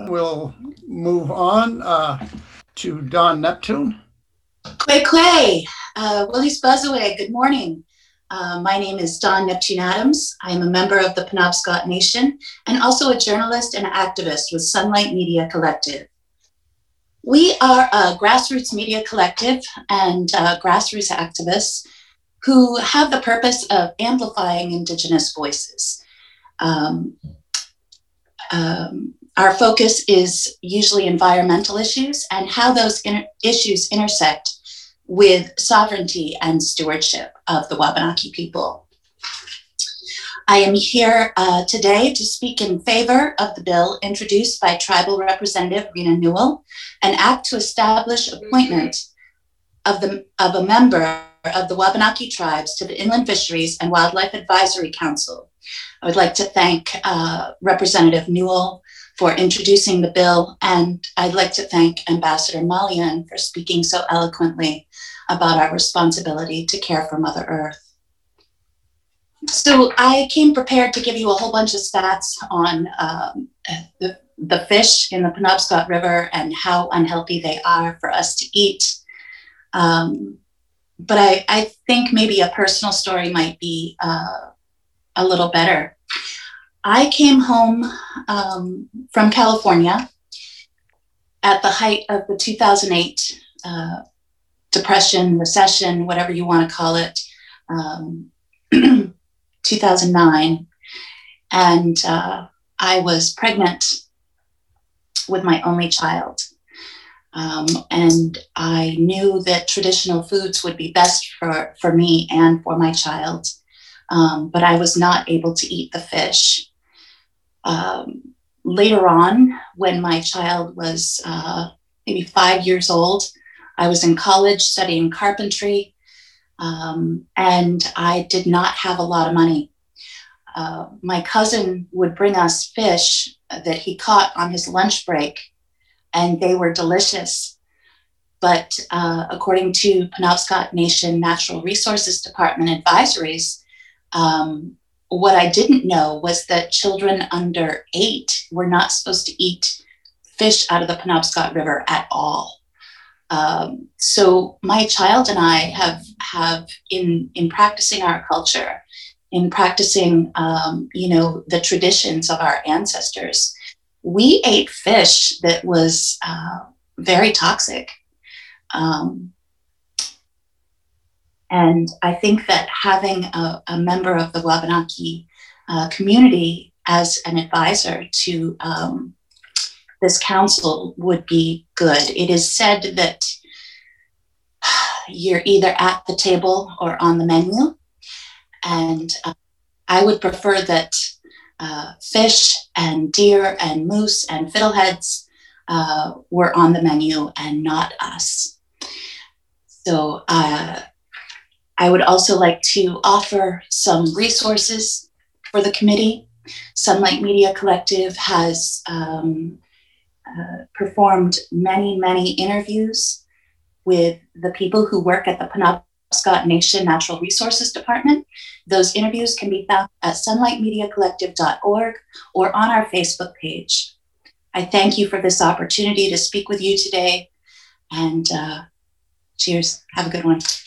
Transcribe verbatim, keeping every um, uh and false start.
we'll move on uh, to Don Neptune. Quay Quay, uh, Willis Buzzaway, good morning. Uh, my name is Dawn Neptune Adams. I am a member of the Penobscot Nation and also a journalist and activist with Sunlight Media Collective. We are a grassroots media collective and uh, grassroots activists who have the purpose of amplifying Indigenous voices. Um, um, our focus is usually environmental issues and how those inter- issues intersect with sovereignty and stewardship of the Wabanaki people. I am here uh, today to speak in favor of the bill introduced by Tribal Representative Rena Newell, an act to establish appointment of, the, of a member of the Wabanaki tribes to the Inland Fisheries and Wildlife Advisory Council. I would like to thank uh, Representative Newell for introducing the bill, and I'd like to thank Ambassador Malian for speaking so eloquently about our responsibility to care for Mother Earth. So I came prepared to give you a whole bunch of stats on um, the, the fish in the Penobscot River and how unhealthy they are for us to eat. Um, but I, I think maybe a personal story might be uh, a little better. I came home um, from California at the height of the two thousand eight uh, depression, recession, whatever you want to call it, um, two thousand nine. And uh, I was pregnant with my only child. Um, and I knew that traditional foods would be best for, for me and for my child. Um, but I was not able to eat the fish. Um, later on, when my child was uh, maybe five years old, I was in college studying carpentry, um, and I did not have a lot of money. Uh, my cousin would bring us fish that he caught on his lunch break, and they were delicious. But uh, according to Penobscot Nation Natural Resources Department advisories, um, what I didn't know was that children under eight were not supposed to eat fish out of the Penobscot River at all. Um, so my child and I have, have in, in practicing our culture, in practicing, um, you know, the traditions of our ancestors, we ate fish that was uh, very toxic. Um, and I think that having a, a member of the Wabanaki uh, community as an advisor to um, this council would be good. It is said that you're either at the table or on the menu. And uh, I would prefer that uh, fish and deer and moose and fiddleheads uh, were on the menu and not us. So uh, I would also like to offer some resources for the committee. Sunlight Media Collective has um, uh, performed many, many interviews with the people who work at the Penobscot Nation Natural Resources Department. Those interviews can be found at sunlight media collective dot org or on our Facebook page. I thank you for this opportunity to speak with you today, and uh, cheers. Have a good one.